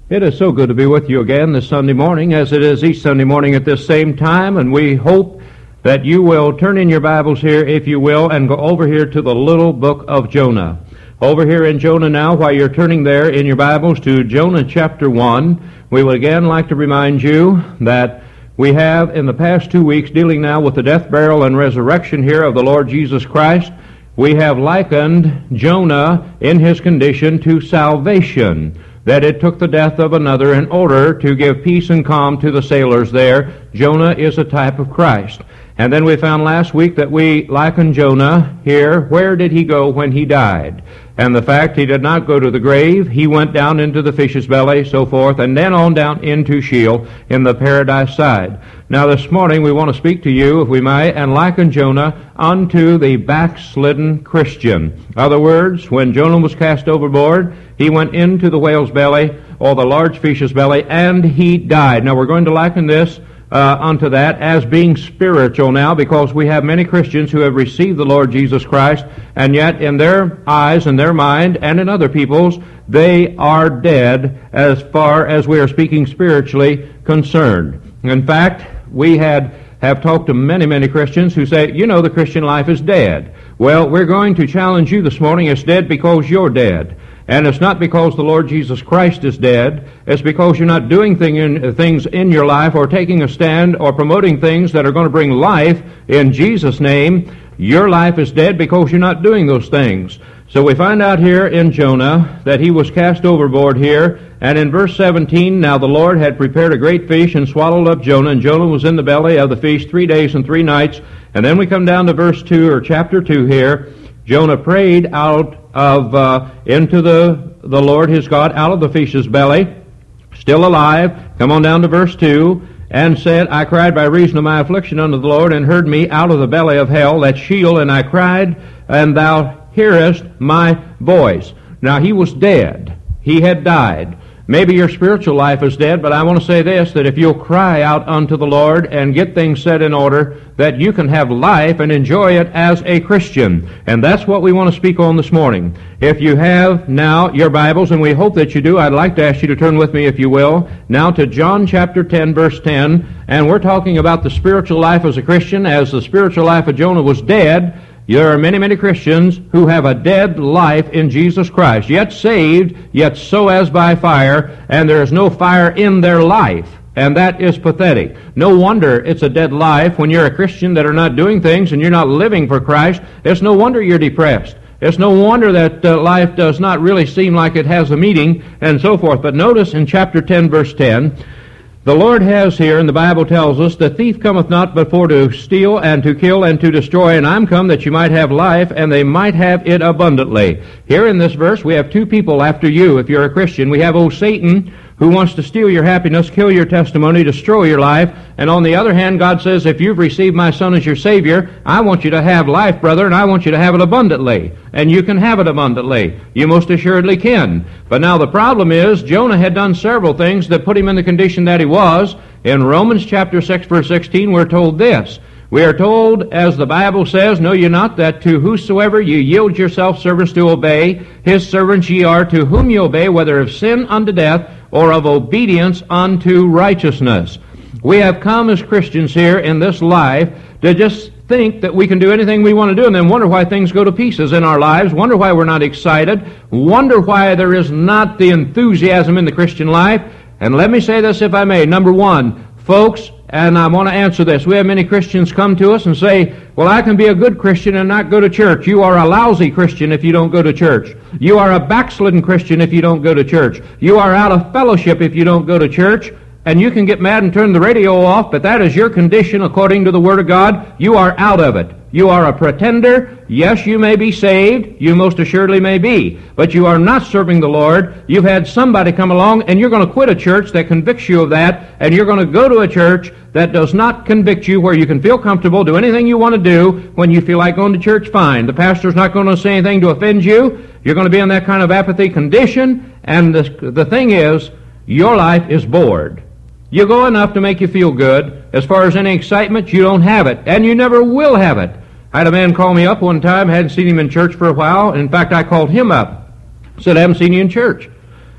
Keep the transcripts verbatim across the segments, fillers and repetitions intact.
It is so good to be with you again this Sunday morning, as it is each Sunday morning at this same time, and we hope that you will turn in your Bibles here, if you will, and go over here to the little book of Jonah. Over here in Jonah now, while you're turning there in your Bibles to Jonah chapter one, we would again like to remind you that we have in the past two weeks, dealing now with the death, burial, and resurrection here of the Lord Jesus Christ, we have likened Jonah in his condition to salvation, that it took the death of another in order to give peace and calm to the sailors there. Jonah is a type of Christ. And then we found last week that we liken Jonah here. Where did he go when he died? And the fact he did not go to the grave, he went down into the fish's belly, so forth, and then on down into Sheol in the paradise side. Now this morning we want to speak to you, if we may, and liken Jonah unto the backslidden Christian. In other words, when Jonah was cast overboard, he went into the whale's belly, or the large fish's belly, and he died. Now we're going to liken this Uh, unto that as being spiritual now, because we have many Christians who have received the Lord Jesus Christ, and yet in their eyes and their mind and in other people's, they are dead as far as we are speaking spiritually concerned. In fact, we had have talked to many, many Christians who say, you know, the Christian life is dead. Well, we're going to challenge you this morning. It's dead because you're dead. And it's not because the Lord Jesus Christ is dead. It's because you're not doing thing in, things in your life or taking a stand or promoting things that are going to bring life in Jesus' name. Your life is dead because you're not doing those things. So we find out here in Jonah that he was cast overboard here. And in verse seventeen, now the Lord had prepared a great fish and swallowed up Jonah. And Jonah was in the belly of the fish three days and three nights. And then we come down to verse two, or chapter two here. Jonah prayed out of uh, into the the Lord his God out of the fish's belly, still alive. Come on down to verse two, and said, I cried by reason of my affliction unto the Lord, and heard me out of the belly of hell, that Sheol, and I cried, and thou hearest my voice. Now he was dead. He had died. Maybe your spiritual life is dead, but I want to say this, that if you'll cry out unto the Lord and get things set in order, that you can have life and enjoy it as a Christian. And that's what we want to speak on this morning. If you have now your Bibles, and we hope that you do, I'd like to ask you to turn with me, if you will, now to John chapter ten, verse ten. And we're talking about the spiritual life as a Christian. As the spiritual life of Jonah was dead, there are many, many Christians who have a dead life in Jesus Christ, yet saved, yet so as by fire, and there is no fire in their life. And that is pathetic. No wonder it's a dead life when you're a Christian that are not doing things and you're not living for Christ. It's no wonder you're depressed. It's no wonder that uh, life does not really seem like it has a meaning and so forth. But notice in chapter ten, verse ten, the Lord has here, and the Bible tells us, the thief cometh not but for to steal and to kill and to destroy, and I'm come that you might have life, and they might have it abundantly. Here in this verse, we have two people after you, if you're a Christian. We have old Satan, who wants to steal your happiness, kill your testimony, destroy your life. And on the other hand, God says, if you've received my Son as your Savior, I want you to have life, brother, and I want you to have it abundantly. And you can have it abundantly. You most assuredly can. But now the problem is, Jonah had done several things that put him in the condition that he was. In Romans chapter six, verse sixteen, we're told this. We are told, as the Bible says, know ye not that to whosoever ye yield yourself servants to obey, his servants ye are, to whom ye obey, whether of sin unto death, or of obedience unto righteousness. We have come as Christians here in this life to just think that we can do anything we want to do and then wonder why things go to pieces in our lives, wonder why we're not excited, wonder why there is not the enthusiasm in the Christian life. And let me say this, if I may. Number one, folks, and I want to answer this. We have many Christians come to us and say, well, I can be a good Christian and not go to church. You are a lousy Christian if you don't go to church. You are a backslidden Christian if you don't go to church. You are out of fellowship if you don't go to church. And you can get mad and turn the radio off, but that is your condition according to the Word of God. You are out of it. You are a pretender. Yes, you may be saved. You most assuredly may be. But you are not serving the Lord. You've had somebody come along, and you're going to quit a church that convicts you of that, and you're going to go to a church that does not convict you, where you can feel comfortable, do anything you want to do. When you feel like going to church, fine. The pastor's not going to say anything to offend you. You're going to be in that kind of apathy condition, and the, the thing is, your life is bored. You go enough to make you feel good. As far as any excitement, you don't have it, and you never will have it. I had a man call me up one time, hadn't seen him in church for a while. In fact, I called him up, said, I haven't seen you in church.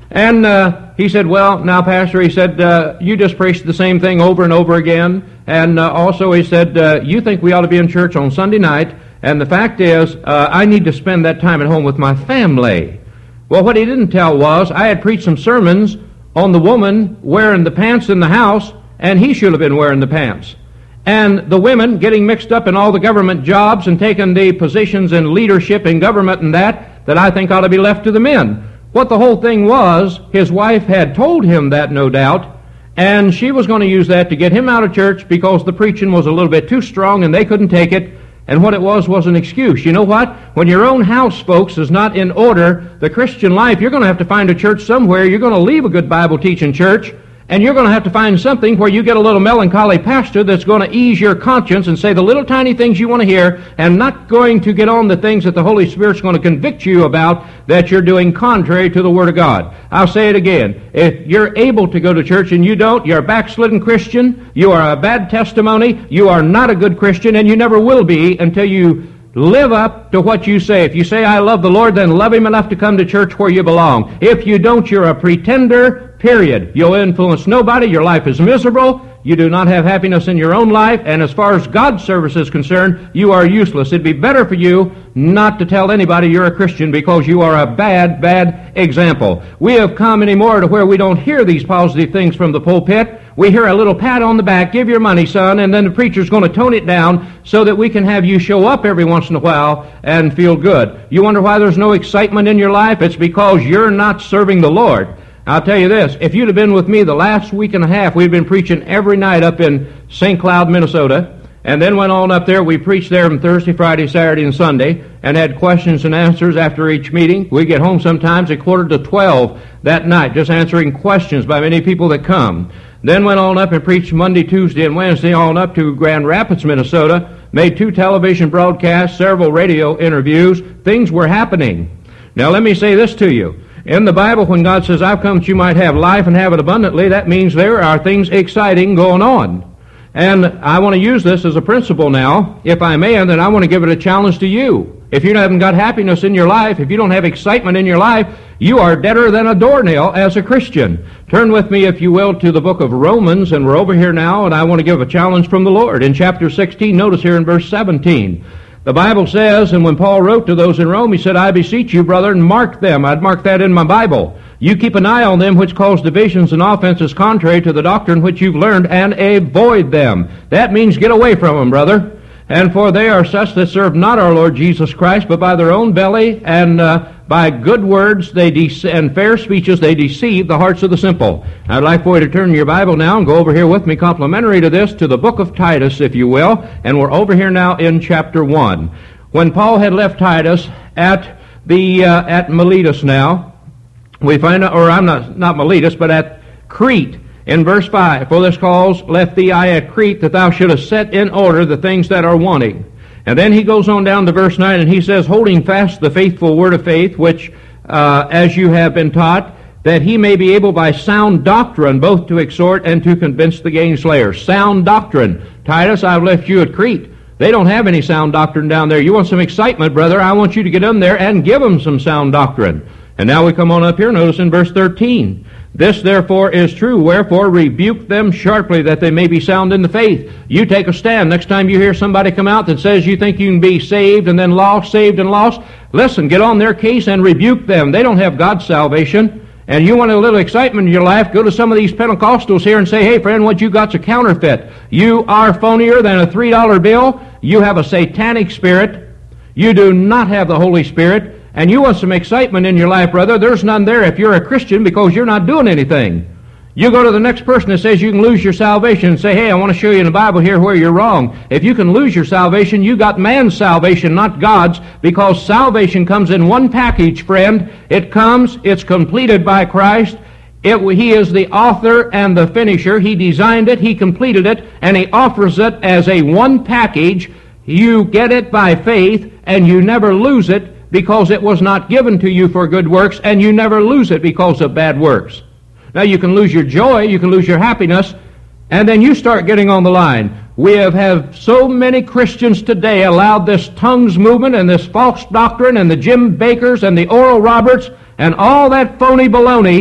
And uh, he said, well, now, Pastor, he said, uh, you just preached the same thing over and over again. And uh, also he said, uh, you think we ought to be in church on Sunday night. And the fact is, uh, I need to spend that time at home with my family. Well, what he didn't tell was, I had preached some sermons on the woman wearing the pants in the house, and he should have been wearing the pants. And the women getting mixed up in all the government jobs and taking the positions in leadership in government and that, that I think ought to be left to the men. What the whole thing was, his wife had told him that, no doubt, and she was going to use that to get him out of church because the preaching was a little bit too strong and they couldn't take it, and what it was was an excuse. You know what? When your own house, folks, is not in order, the Christian life, you're going to have to find a church somewhere. You're going to leave a good Bible-teaching church, and you're going to have to find something where you get a little melancholy pastor that's going to ease your conscience and say the little tiny things you want to hear and not going to get on the things that the Holy Spirit's going to convict you about that you're doing contrary to the Word of God. I'll say it again. If you're able to go to church and you don't, you're a backslidden Christian, you are a bad testimony, you are not a good Christian, and you never will be until you live up to what you say. If you say, I love the Lord, then love Him enough to come to church where you belong. If you don't, you're a pretender, period. You'll influence nobody. Your life is miserable. You do not have happiness in your own life. And as far as God's service is concerned, you are useless. It'd be better for you not to tell anybody you're a Christian because you are a bad, bad example. We have come anymore to where we don't hear these positive things from the pulpit. We hear a little pat on the back, give your money, son, and then the preacher's going to tone it down so that we can have you show up every once in a while and feel good. You wonder why there's no excitement in your life? It's because you're not serving the Lord. I'll tell you this, if you'd have been with me the last week and a half, we'd been preaching every night up in Saint Cloud, Minnesota, and then went on up there. We preached there on Thursday, Friday, Saturday, and Sunday, and had questions and answers after each meeting. We get home sometimes at quarter to twelve that night, just answering questions by many people that come. Then went on up and preached Monday, Tuesday, and Wednesday on up to Grand Rapids, Minnesota, made two television broadcasts, several radio interviews. Things were happening. Now let me say this to you. In the Bible, when God says, I've come that you might have life and have it abundantly, that means there are things exciting going on. And I want to use this as a principle now, if I may, and then I want to give it a challenge to you. If you haven't got happiness in your life, if you don't have excitement in your life, you are deader than a doornail as a Christian. Turn with me, if you will, to the book of Romans, and we're over here now, and I want to give a challenge from the Lord. In chapter sixteen, notice here in verse seventeen, the Bible says, and when Paul wrote to those in Rome, he said, I beseech you, brethren, mark them. I'd mark that in my Bible. You keep an eye on them which cause divisions and offenses contrary to the doctrine which you've learned, and avoid them. That means get away from them, brother. And for they are such that serve not our Lord Jesus Christ, but by their own belly and uh, by good words they de- and fair speeches they deceive the hearts of the simple. I'd like for you to turn your Bible now and go over here with me, complementary to this, to the book of Titus, if you will. And we're over here now in chapter one. When Paul had left Titus at the uh, at Miletus now, we find out, or I'm not not Miletus, but at Crete. In verse five, for this cause left thee I at Crete, that thou shouldest set in order the things that are wanting. And then he goes on down to verse nine, and he says, holding fast the faithful word of faith, which, uh, as you have been taught, that he may be able by sound doctrine both to exhort and to convince the gainslayers. Sound doctrine. Titus, I've left you at Crete. They don't have any sound doctrine down there. You want some excitement, brother? I want you to get in there and give them some sound doctrine. And now we come on up here, notice in verse thirteen. This therefore is true, wherefore rebuke them sharply, that they may be sound in the faith. You take a stand. Next time you hear somebody come out that says you think you can be saved and then lost, saved and lost, listen, get on their case and rebuke them. They don't have God's salvation. And you want a little excitement in your life, go to some of these Pentecostals here and say, hey friend, what you got's a counterfeit. You are phonier than a three dollar bill. You have a satanic spirit. You do not have the Holy Spirit. And you want some excitement in your life, brother. There's none there if you're a Christian because you're not doing anything. You go to the next person that says you can lose your salvation and say, hey, I want to show you in the Bible here where you're wrong. If you can lose your salvation, you got man's salvation, not God's, because salvation comes in one package, friend. It comes, it's completed by Christ. It, he is the author and the finisher. He designed it, he completed it, and he offers it as a one package. You get it by faith, and you never lose it, because it was not given to you for good works, and you never lose it because of bad works. Now you can lose your joy, you can lose your happiness, and then you start getting on the line. We have had so many Christians today allowed this tongues movement and this false doctrine and the Jim Bakkers and the Oral Roberts and all that phony baloney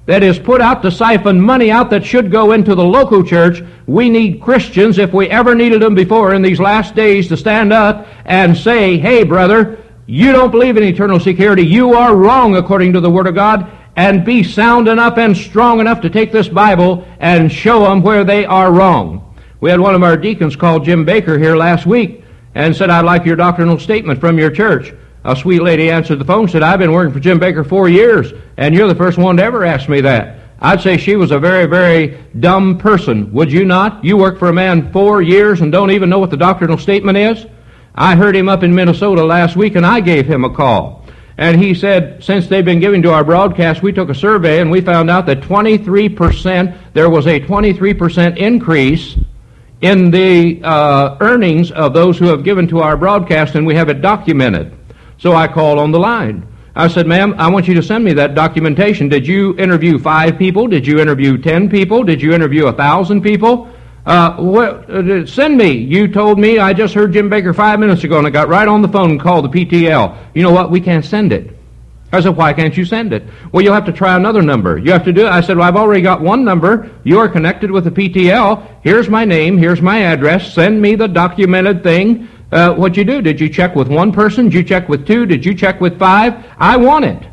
that is put out to siphon money out that should go into the local church. We need Christians, if we ever needed them before in these last days, to stand up and say, hey, brother, you don't believe in eternal security. You are wrong according to the Word of God, and be sound enough and strong enough to take this Bible and show them where they are wrong. We had one of our deacons called Jim Baker here last week and said, I'd like your doctrinal statement from your church. A sweet lady answered the phone and said, I've been working for Jim Baker four years, and you're the first one to ever ask me that. I'd say she was a very, very dumb person. Would you not? You work for a man four years and don't even know what the doctrinal statement is? I heard him up in Minnesota last week, and I gave him a call. And he said, since they've been giving to our broadcast, we took a survey, and we found out that twenty-three percent, there was a twenty-three percent increase in the uh, earnings of those who have given to our broadcast, and we have it documented. So I called on the line. I said, ma'am, I want you to send me that documentation. Did you interview five people? Did you interview ten people? Did you interview a thousand people? Uh, what, uh, send me. You told me, I just heard Jim Baker five minutes ago, and I got right on the phone and called the P T L. You know what? We can't send it. I said, why can't you send it? Well, you'll have to try another number. You have to do it. I said, well, I've already got one number. You are connected with the P T L. Here's my name. Here's my address. Send me the documented thing. Uh, what'd you do? Did you check with one person? Did you check with two? Did you check with five? I want it.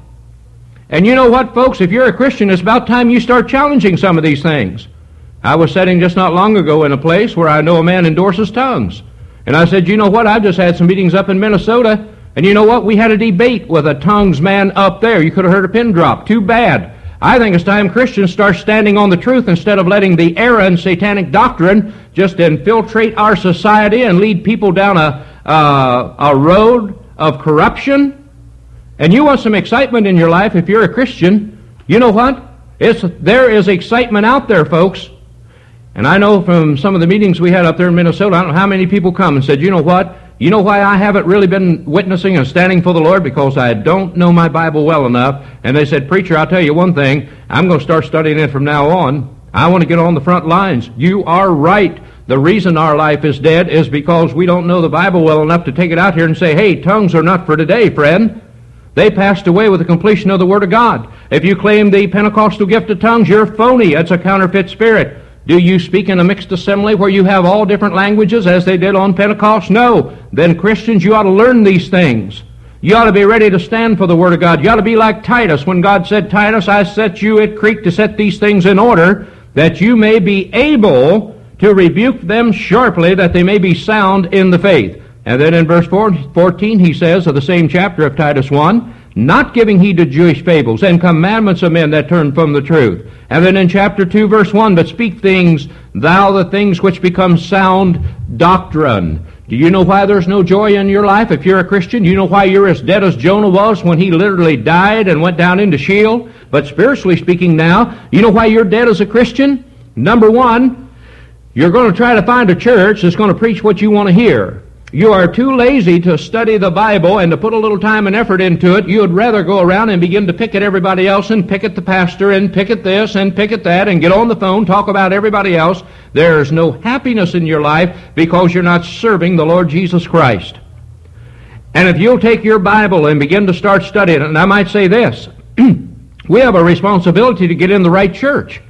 And you know what, folks? If you're a Christian, it's about time you start challenging some of these things. I was sitting just not long ago in a place where I know a man endorses tongues. And I said, you know what? I've just had some meetings up in Minnesota, and you know what? We had a debate with a tongues man up there. You could have heard a pin drop. Too bad. I think it's time Christians start standing on the truth instead of letting the error and satanic doctrine just infiltrate our society and lead people down a, uh, a road of corruption. And you want some excitement in your life if you're a Christian. You know what? It's, there is excitement out there, folks. And I know from some of the meetings we had up there in Minnesota, I don't know how many people come and said, you know what? You know why I haven't really been witnessing and standing for the Lord? Because I don't know my Bible well enough. And they said, preacher, I'll tell you one thing. I'm going to start studying it from now on. I want to get on the front lines. You are right. The reason our life is dead is because we don't know the Bible well enough to take it out here and say, hey, tongues are not for today, friend. They passed away with the completion of the Word of God. If you claim the Pentecostal gift of tongues, you're phony. It's a counterfeit spirit. Do you speak in a mixed assembly where you have all different languages as they did on Pentecost? No. Then Christians, you ought to learn these things. You ought to be ready to stand for the Word of God. You ought to be like Titus when God said, Titus, I set you at Crete to set these things in order, that you may be able to rebuke them sharply, that they may be sound in the faith. And then in verse fourteen he says of the same chapter of Titus one, not giving heed to Jewish fables and commandments of men that turn from the truth. And then in chapter two, verse one, but speak things, thou the things which become sound doctrine. Do you know why there's no joy in your life if you're a Christian? You know why you're as dead as Jonah was when he literally died and went down into Sheol? But spiritually speaking now, you know why you're dead as a Christian? Number one, you're going to try to find a church that's going to preach what you want to hear. You are too lazy to study the Bible and to put a little time and effort into it. You would rather go around and begin to pick at everybody else and pick at the pastor and pick at this and pick at that and get on the phone, talk about everybody else. There's no happiness in your life because you're not serving the Lord Jesus Christ. And if you'll take your Bible and begin to start studying it, and I might say this, we have a responsibility to get in the right church.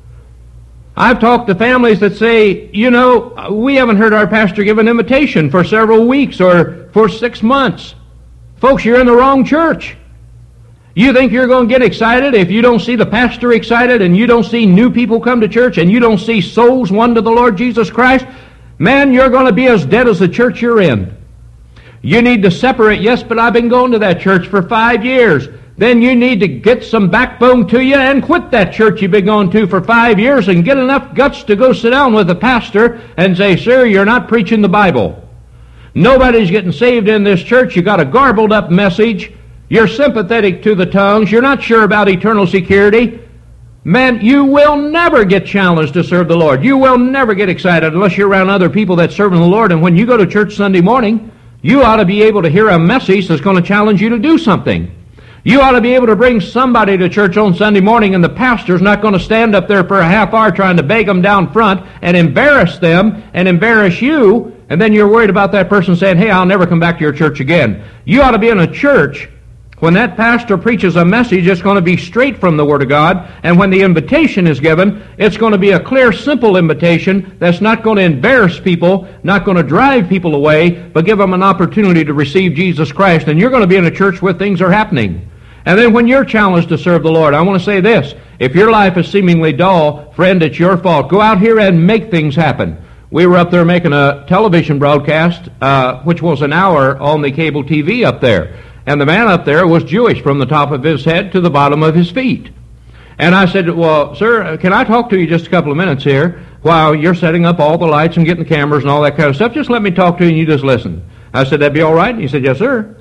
I've talked to families that say, you know, we haven't heard our pastor give an invitation for several weeks or for six months. Folks, you're in the wrong church. You think you're going to get excited if you don't see the pastor excited and you don't see new people come to church and you don't see souls won to the Lord Jesus Christ? Man, you're going to be as dead as the church you're in. You need to separate. Yes, but I've been going to that church for five years. Then you need to get some backbone to you and quit that church you've been going to for five years and get enough guts to go sit down with the pastor and say, sir, you're not preaching the Bible. Nobody's getting saved in this church. You got a garbled up message. You're sympathetic to the tongues. You're not sure about eternal security. Man, you will never get challenged to serve the Lord. You will never get excited unless you're around other people that's serving the Lord. And when you go to church Sunday morning, you ought to be able to hear a message that's going to challenge you to do something. You ought to be able to bring somebody to church on Sunday morning, and the pastor's not going to stand up there for a half hour trying to beg them down front and embarrass them and embarrass you, and then you're worried about that person saying, hey, I'll never come back to your church again. You ought to be in a church When that pastor preaches a message, it's going to be straight from the Word of God. And when the invitation is given, it's going to be a clear, simple invitation that's not going to embarrass people, not going to drive people away, but give them an opportunity to receive Jesus Christ. And you're going to be in a church where things are happening. And then when you're challenged to serve the Lord, I want to say this. If your life is seemingly dull, friend, it's your fault. Go out here and make things happen. We were up there making a television broadcast, uh, which was an hour on the cable T V up there. And the man up there was Jewish from the top of his head to the bottom of his feet. And I said, well, sir, can I talk to you just a couple of minutes here while you're setting up all the lights and getting the cameras and all that kind of stuff? Just let me talk to you and you just listen. I said, that'd be all right? And he said, yes, sir.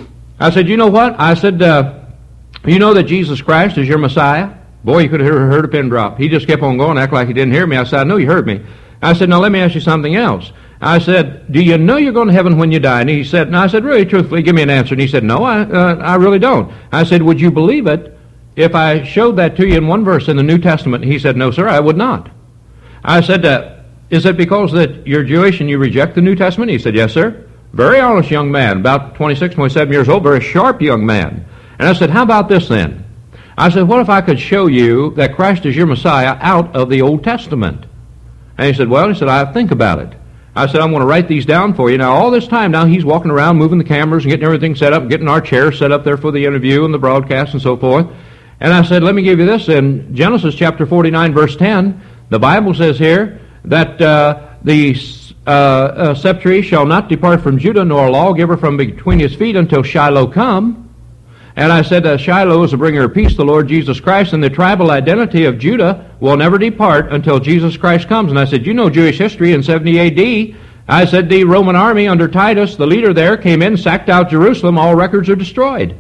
I said, you know what? I said, uh, you know that Jesus Christ is your Messiah? Boy, you could have heard a pin drop. He just kept on going, act like he didn't hear me. I said, I know you heard me. I said, now let me ask you something else. I said, do you know you're going to heaven when you die? And he said, and I said, really, truthfully, give me an answer. And he said, no, I, uh, I really don't. I said, would you believe it if I showed that to you in one verse in the New Testament? He said, no, sir, I would not. I said, uh, is it because that you're Jewish and you reject the New Testament? He said, yes, sir. Very honest young man, about twenty-six, twenty-seven years old, very sharp young man. And I said, how about this then? I said, what if I could show you that Christ is your Messiah out of the Old Testament? And he said, well, he said, I think about it. I said, I'm going to write these down for you. Now, all this time now, he's walking around, moving the cameras and getting everything set up, getting our chairs set up there for the interview and the broadcast and so forth. And I said, let me give you this. In Genesis chapter forty-nine, verse ten, the Bible says here that uh, the uh, uh, scepter shall not depart from Judah, nor a lawgiver from between his feet until Shiloh come. And I said, uh, Shiloh is the bringer of peace, the Lord Jesus Christ, and the tribal identity of Judah will never depart until Jesus Christ comes. And I said, you know Jewish history in seventy A D. I said, the Roman army under Titus, the leader there, came in, sacked out Jerusalem, all records are destroyed.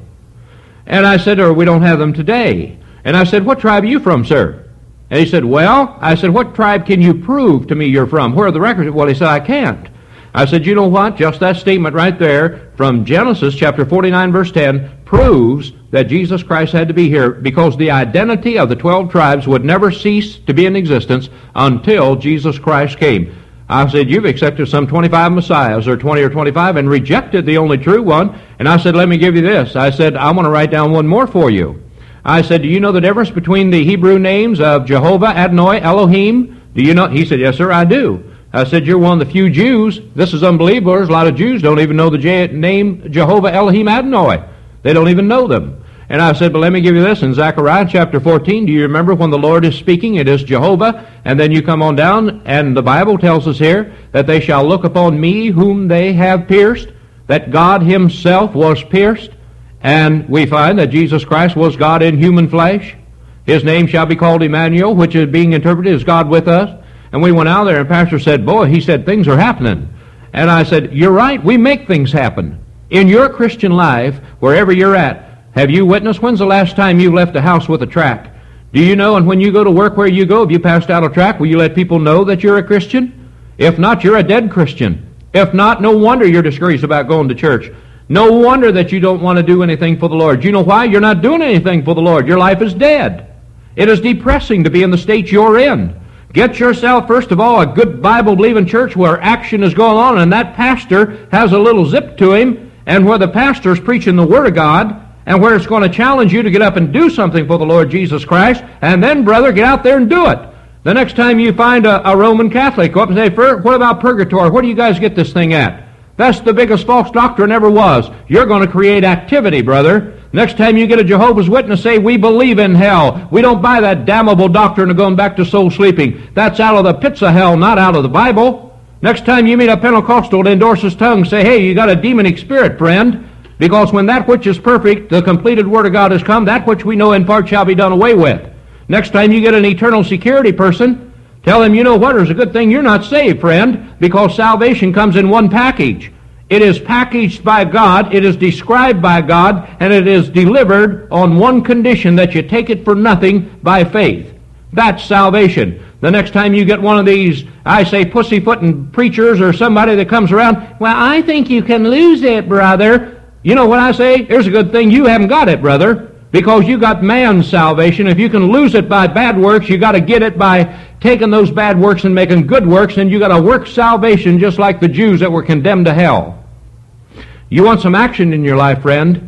And I said, or we don't have them today. And I said, what tribe are you from, sir? And he said, well, I said, what tribe can you prove to me you're from? Where are the records? Well, he said, I can't. I said, you know what? Just that statement right there from Genesis chapter forty-nine, verse ten, proves that Jesus Christ had to be here because the identity of the twelve tribes would never cease to be in existence until Jesus Christ came. I said, you've accepted some twenty-five messiahs or twenty or twenty-five and rejected the only true one. And I said, let me give you this. I said, I want to write down one more for you. I said, do you know the difference between the Hebrew names of Jehovah, Adonai, Elohim? Do you know? He said, yes, sir, I do. I said, you're one of the few Jews. This is unbelievable. There's a lot of Jews don't even know the Je- name Jehovah, Elohim, Adonai. They don't even know them. And I said, but let me give you this. In Zechariah chapter fourteen, do you remember when the Lord is speaking? It is Jehovah. And then you come on down, and the Bible tells us here that they shall look upon me whom they have pierced, that God himself was pierced. And we find that Jesus Christ was God in human flesh. His name shall be called Emmanuel, which is being interpreted as God with us. And we went out there, and Pastor said, boy, he said, things are happening. And I said, you're right, we make things happen. In your Christian life, wherever you're at, have you witnessed? When's the last time you left a house with a tract? Do you know, and when you go to work where you go, if you passed out a tract, will you let people know that you're a Christian? If not, you're a dead Christian. If not, no wonder you're discouraged about going to church. No wonder that you don't want to do anything for the Lord. You know why? You're not doing anything for the Lord. Your life is dead. It is depressing to be in the state you're in. Get yourself, first of all, a good Bible-believing church where action is going on and that pastor has a little zip to him, and where the pastor is preaching the Word of God, and where it's going to challenge you to get up and do something for the Lord Jesus Christ, and then, brother, get out there and do it. The next time you find a, a Roman Catholic, go up and say, what about purgatory? Where do you guys get this thing at? That's the biggest false doctrine ever was. You're going to create activity, brother. Next time you get a Jehovah's Witness, say, we believe in hell. We don't buy that damnable doctrine of going back to soul sleeping. That's out of the pits of hell, not out of the Bible. Next time you meet a Pentecostal that endorses tongues, say, hey, you got a demonic spirit, friend. Because when that which is perfect, the completed Word of God has come, that which we know in part shall be done away with. Next time you get an eternal security person, tell him, you know what, there's a good thing you're not saved, friend, because salvation comes in one package. It is packaged by God, it is described by God, and it is delivered on one condition, that you take it for nothing by faith. That's salvation. The next time you get one of these, I say, pussyfooting preachers or somebody that comes around, well, I think you can lose it, brother. You know what I say? Here's a good thing, you haven't got it, brother, because you got man's salvation. If you can lose it by bad works, you got to get it by taking those bad works and making good works, and you got to work salvation just like the Jews that were condemned to hell. You want some action in your life, friend?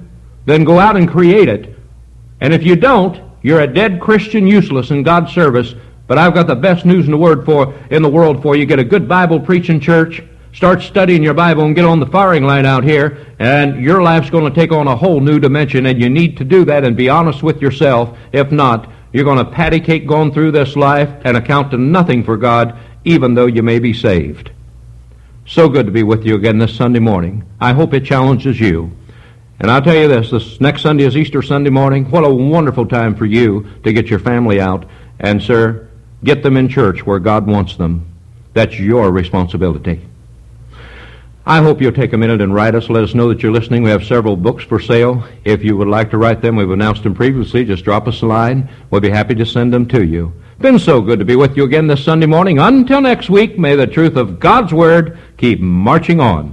then go out and create it. And if you don't, you're a dead Christian, useless in God's service. But I've got the best news in the word for in the world for you. Get a good Bible preaching church, start studying your Bible, and get on the firing line out here, and your life's going to take on a whole new dimension, and you need to do that and be honest with yourself. If not, you're going to patty cake going through this life and account to nothing for God, even though you may be saved. So good to be with you again this Sunday morning. I hope it challenges you. And I'll tell you this, this next Sunday is Easter Sunday morning. What a wonderful time for you to get your family out. And, sir, get them in church where God wants them. That's your responsibility. I hope you'll take a minute and write us. Let us know that you're listening. We have several books for sale. If you would like to write them, we've announced them previously. Just drop us a line. We'll be happy to send them to you. Been so good to be with you again this Sunday morning. Until next week, may the truth of God's Word keep marching on.